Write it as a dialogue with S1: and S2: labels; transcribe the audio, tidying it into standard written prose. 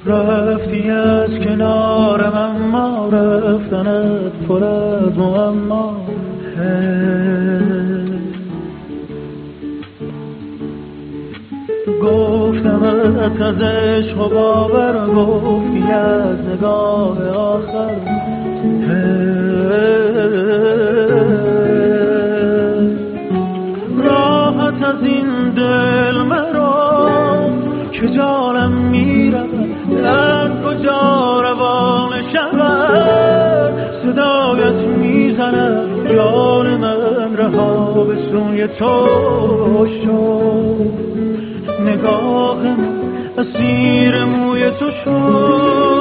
S1: رفتی از کنارم اما رفتنت پر از معما. گفتمت از عشق و باور، گفتی از نگاه آخر. راحت از این دل مرا که جانم میرود، در کجا روان شود. صدایت میزند جان من، رها به سوی تو شد. نگاه من اسیر موی تو شد.